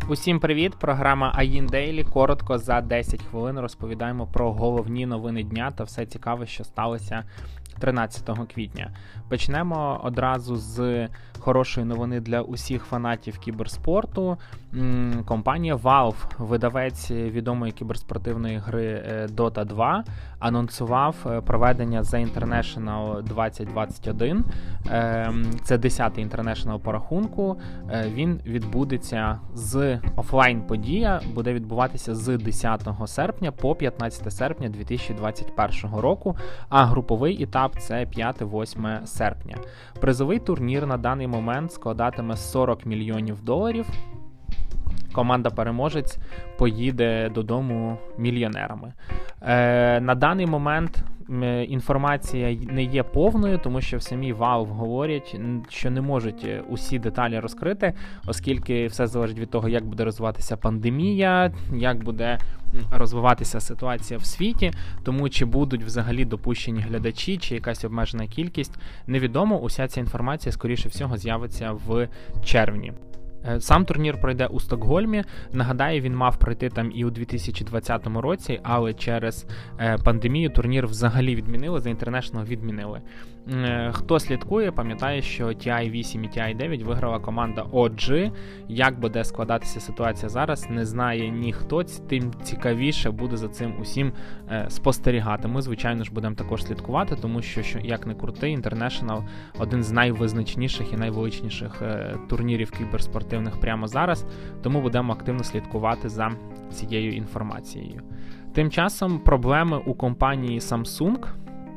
Усім привіт! Програма AIN Daily. Коротко за 10 хвилин розповідаємо про головні новини дня та все цікаве, що сталося 13 квітня. Почнемо одразу з хорошої новини для усіх фанатів кіберспорту. Компанія Valve, видавець відомої кіберспортивної гри Dota 2, анонсував проведення The International 2021. Це 10-й International по рахунку. Він відбудеться з офлайн-подія, буде відбуватися з 10 серпня по 15 серпня 2021 року, а груповий етап – це 5-8 серпня. Призовий турнір на даний момент складатиме $40 мільйонів. Команда-переможець поїде додому мільйонерами. На даний момент інформація не є повною, тому що в самій Valve говорять, що не можуть усі деталі розкрити, оскільки все залежить від того, як буде розвиватися пандемія, як буде розвиватися ситуація в світі, тому чи будуть взагалі допущені глядачі, чи якась обмежена кількість, невідомо. Уся ця інформація, скоріше всього, з'явиться в червні. Сам турнір пройде у Стокгольмі. Нагадаю, він мав пройти там і у 2020 році, але через пандемію турнір взагалі відмінили, The International відмінили. Хто слідкує, пам'ятає, що TI-8 і TI-9 виграла команда OG. Як буде складатися ситуація зараз, не знає ніхто, тим цікавіше буде за цим усім спостерігати. Ми, звичайно ж, будемо також слідкувати, тому що, як не крути, International – один з найвизначніших і найвеличніших турнірів кіберспортивних прямо зараз, тому будемо активно слідкувати за цією інформацією. Тим часом проблеми у компанії Samsung.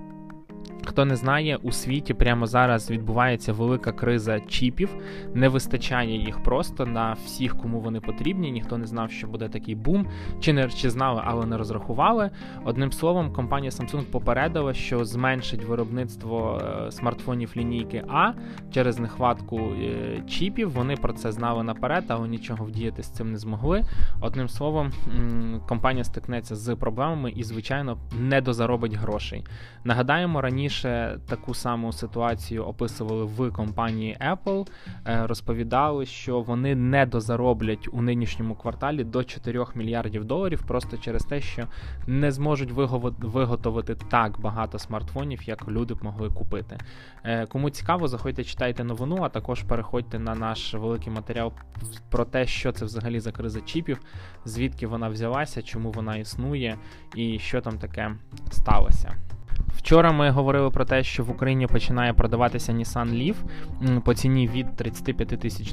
Хто не знає, у світі прямо зараз відбувається велика криза чіпів, не вистачає їх просто на всіх, кому вони потрібні, ніхто не знав, що буде такий бум, чи знали, але не розрахували. Одним словом, компанія Samsung попередила, що зменшить виробництво смартфонів лінійки А через нехватку чіпів. Вони про це знали наперед, але нічого вдіяти з цим не змогли. Одним словом, компанія стикнеться з проблемами і, звичайно, не дозаробить грошей. Нагадаємо, раніше таку саму ситуацію описували в компанії Apple, розповідали, що вони не дозароблять у нинішньому кварталі до $4 мільярдів просто через те, що не зможуть виготовити так багато смартфонів, як люди б могли купити. Кому цікаво, заходьте, читайте новину, а також переходьте на наш великий матеріал про те, що це взагалі за криза чіпів, звідки вона взялася, чому вона існує і що там таке сталося. Вчора ми говорили про те, що в Україні починає продаватися Nissan Leaf по ціні від $35 тисяч,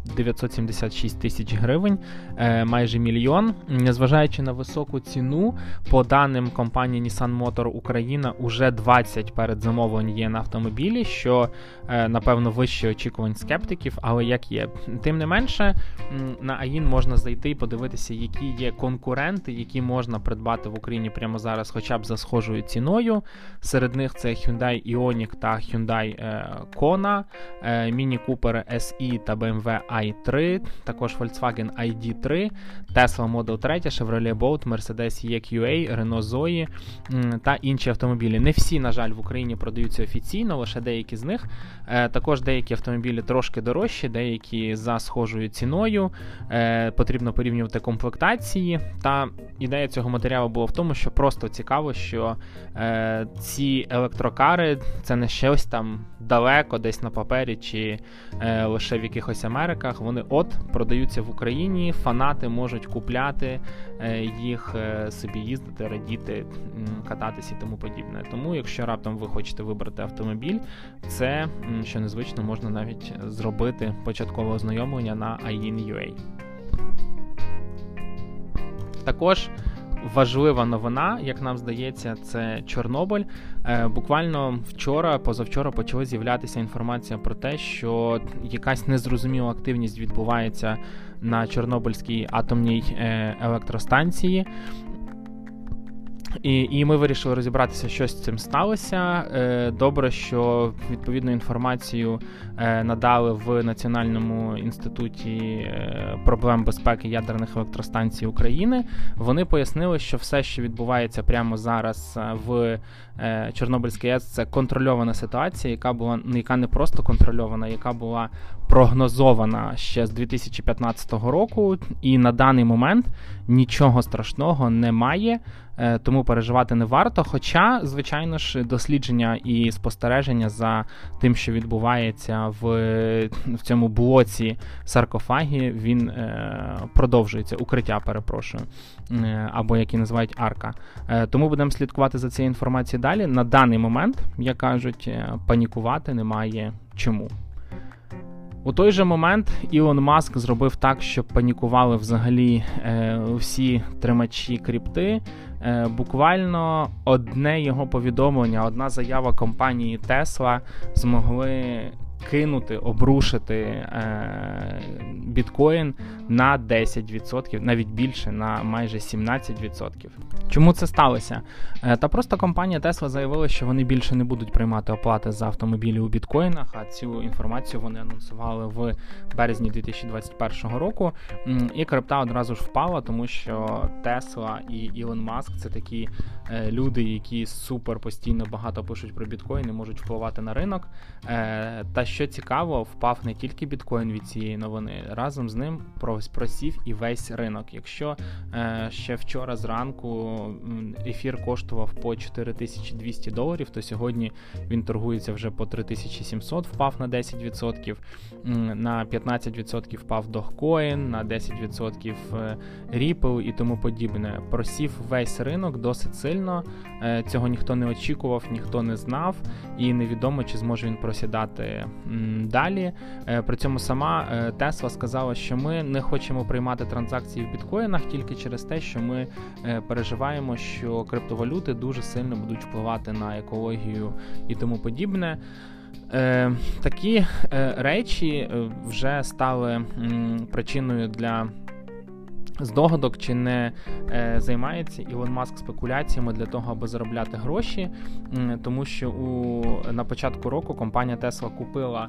976 тисяч гривень, майже мільйон. Незважаючи на високу ціну, по даним компанії Nissan Motor Україна, уже 20 передзамовлень є на автомобілі, що, напевно, вище очікувань скептиків, але як є. Тим не менше, на AIN можна зайти і подивитися, які є конкуренти, які можна придбати в Україні прямо зараз хоча б за схожою ціною. Серед них це Hyundai Ioniq та Hyundai Kona, Mini Cooper SE та BMW i3, також Volkswagen ID3, Tesla Model 3, Chevrolet Bolt, Mercedes EQA, Renault Zoe та інші автомобілі. Не всі, на жаль, в Україні продаються офіційно, лише деякі з них. Також деякі автомобілі трошки дорожчі, деякі за схожою ціною. Потрібно порівнювати комплектації. Та ідея цього матеріалу була в тому, що просто цікаво, що ці електрокари – це не щось там далеко, десь на папері чи лише в якихось Америках. Вони продаються в Україні, фанати можуть купляти їх, собі їздити, радіти, кататися і тому подібне. Тому, якщо раптом ви хочете вибрати автомобіль, це, що незвично, можна навіть зробити початкове ознайомлення на AIN.ua. Також важлива новина, як нам здається, це Чорнобиль. Буквально позавчора почала з'являтися інформація про те, що якась незрозуміла активність відбувається на Чорнобильській атомній електростанції. І ми вирішили розібратися, що з цим сталося. Добре, що відповідну інформацію надали в Національному інституті проблем безпеки ядерних електростанцій України. Вони пояснили, що все, що відбувається прямо зараз в Чорнобильській АЕС, це контрольована ситуація, яка не просто контрольована, яка була прогнозована ще з 2015 року, і на даний момент нічого страшного немає, тому переживати не варто. Хоча, звичайно ж, дослідження і спостереження за тим, що відбувається в цьому блоці саркофагів, він продовжується, укриття, перепрошую, або які називають арка. Тому будемо слідкувати за цією інформацією далі. На даний момент, як кажуть, панікувати немає чому. У той же момент Ілон Маск зробив так, щоб панікували взагалі всі тримачі крипти. Буквально одне його повідомлення, одна заява компанії Tesla змогли кинути, обрушити біткоін на 10%, навіть більше, на майже 17%. Чому це сталося? Та просто компанія Tesla заявила, що вони більше не будуть приймати оплати за автомобілі у біткоїнах, а цю інформацію вони анонсували в березні 2021 року. І крипта одразу ж впала, тому що Tesla і Ілон Маск – це такі люди, які супер постійно багато пишуть про біткоін і можуть впливати на ринок. Та що цікаво, впав не тільки біткоін від цієї новини, разом з ним просів і весь ринок. Якщо ще вчора зранку ефір коштував по $4200, то сьогодні він торгується вже по 3700, впав на 10%, на 15% впав Dogecoin, на 10% Ripple і тому подібне. Просів весь ринок досить сильно, цього ніхто не очікував, ніхто не знав, і невідомо, чи зможе він просідати далі. При цьому сама Tesla сказала, що ми не хочемо приймати транзакції в біткоїнах тільки через те, що ми переживаємо, що криптовалюти дуже сильно будуть впливати на екологію і тому подібне. Такі речі вже стали причиною для здогадок, чи не займається Ілон Маск спекуляціями для того, аби заробляти гроші, тому що на початку року компанія Tesla купила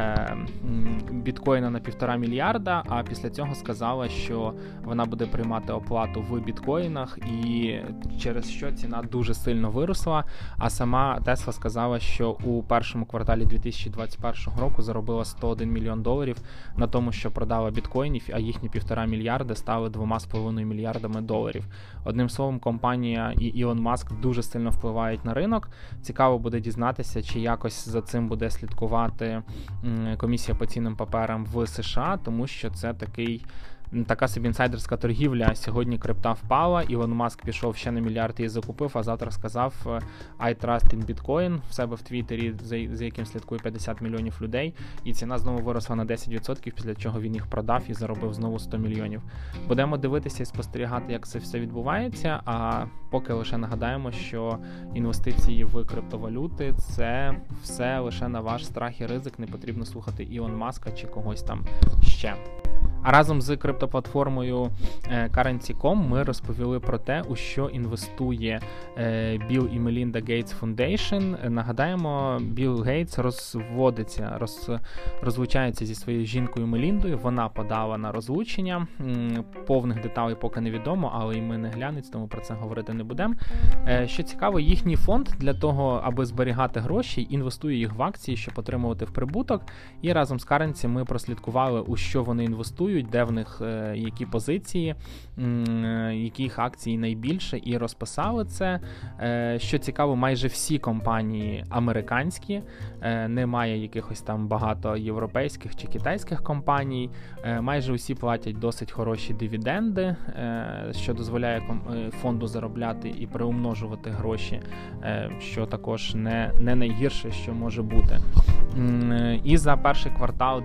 біткоїна на $1,5 мільярда, а після цього сказала, що вона буде приймати оплату в біткоїнах, і через що ціна дуже сильно виросла, а сама Tesla сказала, що у першому кварталі 2021 року заробила $101 мільйон на тому, що продала біткоїнів, а їхні $1,5 мільярда стали $2,5 мільярдами. Одним словом, компанія і Ілон Маск дуже сильно впливають на ринок. Цікаво буде дізнатися, чи якось за цим буде слідкувати комісія по цінним паперам в США, тому що це така собі інсайдерська торгівля. Сьогодні крипта впала, Ілон Маск пішов ще на мільярд і закупив, а завтра сказав I trust in Bitcoin в себе в Твіттері, за яким слідкує 50 мільйонів людей, і ціна знову виросла на 10%, після чого він їх продав і заробив знову 100 мільйонів. Будемо дивитися і спостерігати, як це все відбувається, а поки лише нагадаємо, що інвестиції в криптовалюти – це все лише на ваш страх і ризик, не потрібно слухати Ілон Маска чи когось там ще. А разом з криптоплатформою Currency.com ми розповіли про те, у що інвестує Білл і Мелінда Гейтс Foundation. Нагадаємо, Білл Гейтс розлучається зі своєю жінкою Меліндою, вона подала на розлучення, повних деталей поки невідомо, але і ми не глянець, тому про це говорити не будемо. Що цікаво, їхній фонд для того, аби зберігати гроші, інвестує їх в акції, щоб отримувати в прибуток, і разом з Currency ми прослідкували, у що вони інвестують, де в них які позиції, яких акцій найбільше, і розписали це. Що цікаво, майже всі компанії американські, немає якихось там багато європейських чи китайських компаній, майже усі платять досить хороші дивіденди, що дозволяє фонду заробляти і приумножувати гроші, що також не найгірше, що може бути. І за перший квартал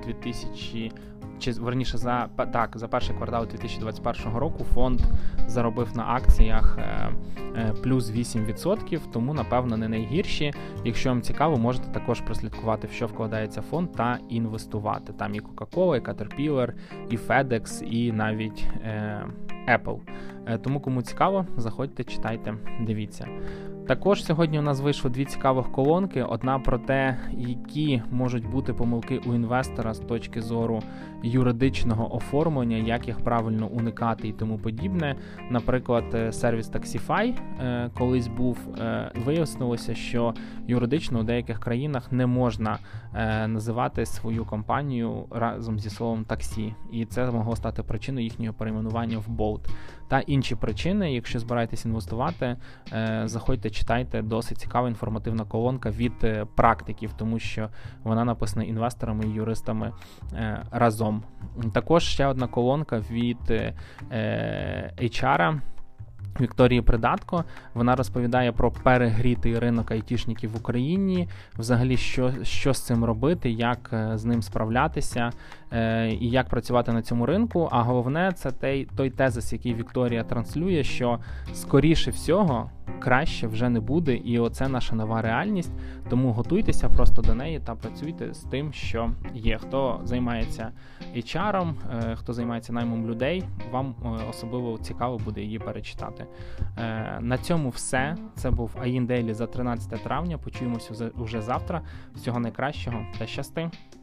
за перший квартал 2021 року фонд заробив на акціях плюс 8%, тому, напевно, не найгірші. Якщо вам цікаво, можете також прослідкувати, в що вкладається фонд, та інвестувати. Там і Coca-Cola, і Caterpillar, і FedEx, і навіть Apple. Тому кому цікаво, заходьте, читайте, дивіться. Також сьогодні у нас вийшло 2 цікавих колонки. Одна про те, які можуть бути помилки у інвестора з точки зору юридичного оформлення, як їх правильно уникати і тому подібне. Наприклад, сервіс Taxify колись був, вияснилося, що юридично у деяких країнах не можна називати свою компанію разом зі словом таксі. І це могло стати причиною їхнього перейменування в Bolt. Та інші причини, якщо збираєтесь інвестувати, заходьте, читайте, досить цікава інформативна колонка від практиків, тому що вона написана інвесторами і юристами разом. Також ще одна колонка від HR Вікторії Придатко. Вона розповідає про перегрітий ринок айтішників в Україні, взагалі, що з цим робити, як з ним справлятися і як працювати на цьому ринку. А головне, це той тезис, який Вікторія транслює, що скоріше всього краще вже не буде, і оце наша нова реальність. Тому готуйтеся просто до неї та працюйте з тим, що є. Хто займається HR-ом, хто займається наймом людей, вам особливо цікаво буде її перечитати. На цьому все. Це був AIN Daily за 13 травня. Почуємося уже завтра. Всього найкращого та щасти!